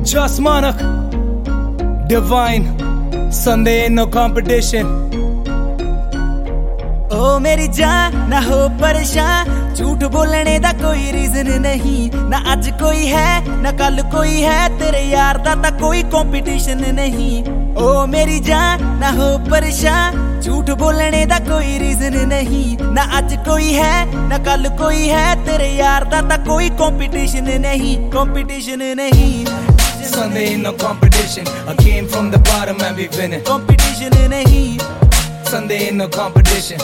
Just Manak, Divine, Sunday ain't no competition. ओ मेरी जान ना हो परेशान, झूठ बोलने दा कोई रीजन नहीं। ना आज कोई है ना कल कोई है, तेरे यार दा ता कोई कंपटीशन नहीं। ओ मेरी जान ना हो परेशान, झूठ बोलने दा कोई रीजन नहीं। ना आज कोई है ना कल कोई है, तेरे यार दा ता कोई कंपटीशन नहीं, कंपटीशन नहीं। Sunday ain't no competition. I came from the bottom and we winning. Competition नहीं, Sunday ain't no competition.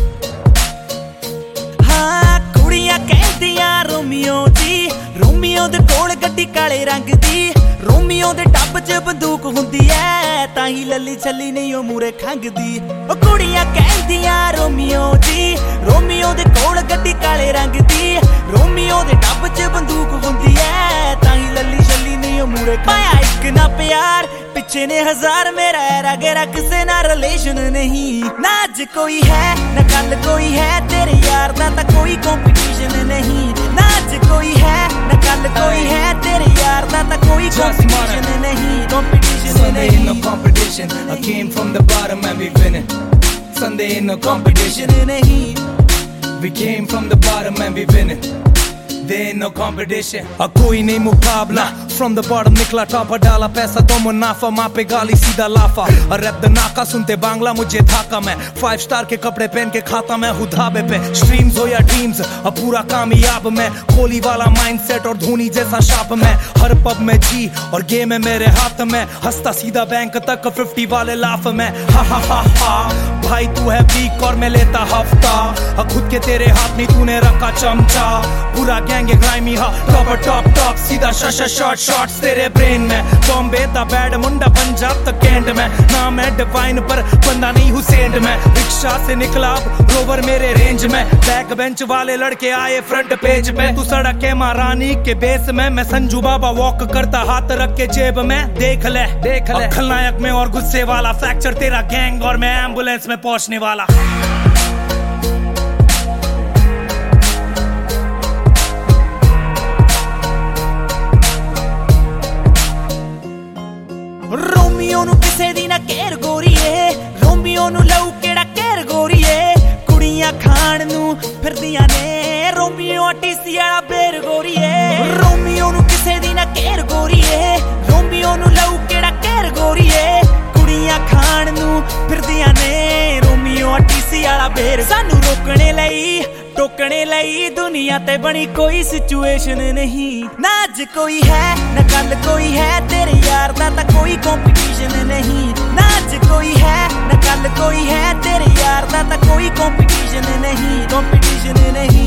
हाँ कुड़ियां कहदियां रोमियो जी, रोमियो दे कोल गड्डी काले रंग दी। रोमियो दे टब च बंदूक हुंदी ऐ, ताही लली छली नहीं ओ मूरे खंगदी। ओ कुड़ियां कहदियां रोमियो जी, रोमियो दे कोल गड्डी काले रंग दी। रोमियो दे टब च बंदूक हुंदी ऐ, ताही लली छली नहीं ओ मूरे पाया एक ना प्यार, पिछे ने हजार मेरा रगेरा किसे ना रिलेशन नहीं। ना आज कोई है ना कल कोई है, तेरे यार दा ता कोई कंपटीशन नहीं। ना आज कोई है ना कल कोई है, तेरे यार दा ता कोई कंपटीशन नहीं, कंपटीशन Sunday ain't no नहीं। competition. I came from the bottom and we winning. Sunday ain't no competition. नहीं, We came from the bottom and we winning. There ain't no competition. कोई नहीं मुकाबला, from the bottom निकला top डाला पैसा तो मुनाफा, माँ पे गाली सीधा लाफा। रैप द नाका सुनते बांग्ला मुझे थाका मैं, 5 स्टार के कपड़े पहन के खाता मैं हूँ धाबे पे। स्ट्रीम्स हो या ड्रीम्स अब पूरा कामयाब मैं, कोहली वाला माइंडसेट और धोनी जैसा शाप मैं। हर पब में जी और गेम है मेरे हाथ में, हंसता सीधा बैंक तक 50 वाले लाफ में। हा हा हा हा भाई तू है वीक और मैं लेता हफ्ता, खुद के तेरे हाथ में तूने रखा चमचा। पूरा गैंग ग्राइमी हा टॉप टॉप सीधा शॉट शॉट्स तेरे ब्रेन में। बॉम्बे दा बैड मुंडा पंजाब तक कैंट में, नाम है डिवाइन पर बंदा नहीं हुसैन में। रिक्शा से निकला अब रोवर मेरे रेंज में, बैक बेंच वाले लड़के आए फ्रंट पेज पे। तू सड़क के महारानी के बेस में, मैं संजू बाबा वॉक करता हाथ रख के जेब में। देख ले खलनायक में और गुस्से वाला, फ्रैक्चर तेरा गैंग और मैं एम्बुलेंस में पहुंचने वाला। रोमियो नु किसे दी ना केर गोरीए, रोमियो नु लऊ केड़ा केर गोरीए। कुड़ियां खान नु फिरदियां ने, रोमियो टीसी वाला बेर गोरीए। रोमियो नु किसे दी ना केर गोरीए, रोमियो नु लऊ केड़ा केर गोरीए। कुड़ियां खान नु फिरदियां ने, रोमियो टीसी वाला बेर। सानू रोकने लई टोकने लई दुनिया ते बनी कोई सिचुएशन नहीं। ना आज कोई है ना कल कोई है, तेरे यार दा ता कोई कंपटीशन नहीं। ना आज कोई है ना कल कोई है, तेरे यार दा ता कोई कंपटीशन नहीं, कंपटीशन नहीं।